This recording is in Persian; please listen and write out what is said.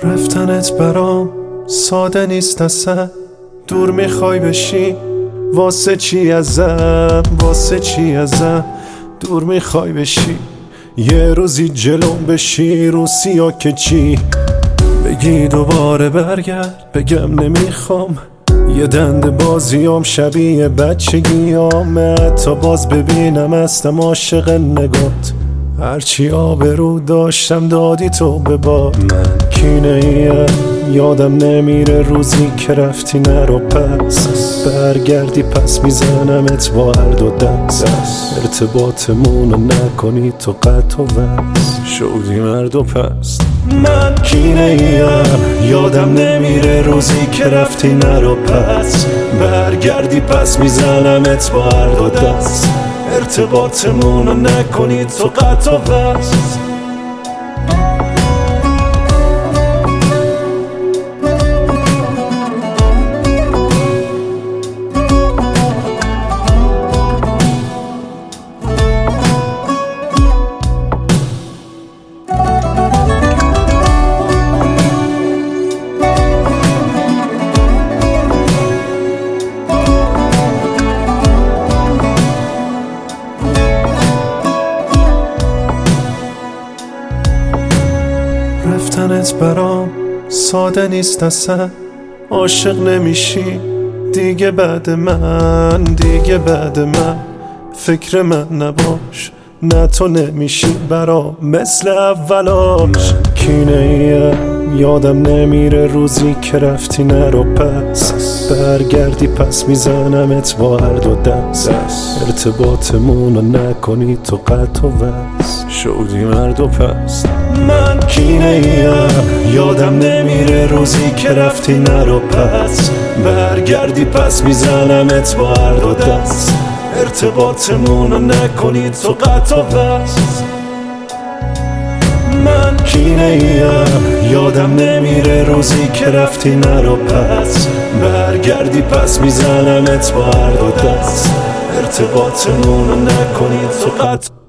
رفتنت برام ساده نیست اصلا. دور میخوای بشی واسه چی ازم، واسه چی ازم دور میخوای بشی. یه روزی جلو بشی رو سیا که چی بگی دوباره برگرد، بگم نمیخوام. یه دنده بازیام شبیه بچگیام، تا باز ببینم هستم عاشق نگات. هرچی آبرو داشتم دادی تو به باد. من کینه ایم یادم نمیره روزی که رفتی نرو پس. برگردی پس میزنمت با هر دو دست. ارتباطمونو نکنی تو قطع و وصل، شدی مرد و پس. من کینه ایم یادم نمیره روزی که رفتی نرو پس. برگردی پس میزنمت با هر دو دست. ارتباطمونو نکنی تو قطع و وصل. رفتنت برام ساده نیست اصلا. عاشق نمیشی دیگه بعد من، دیگه بعد من. فکر من نباش، نه تو نمیشی برام مثل اولاش. کینه ایم یادم نمیره روزی که رفتی نرو پس. برگردی پس میزنمت با هر دو دست. ارتباطمونو نکنی تو قطع و وصل، شدی مرد و پس. من کینه ایم یادم نمیره روزی که رفتی نرو پس. برگردی پس میزنمت با هر دو دست. ارتباطمونو نکنی تو قطع و وصل. من کینه ایم یادم نمیره روزی که رفتی نرو پس. برگردی پس میزنمت با هر دو دست. ارتباطمونو نکنی تو قطع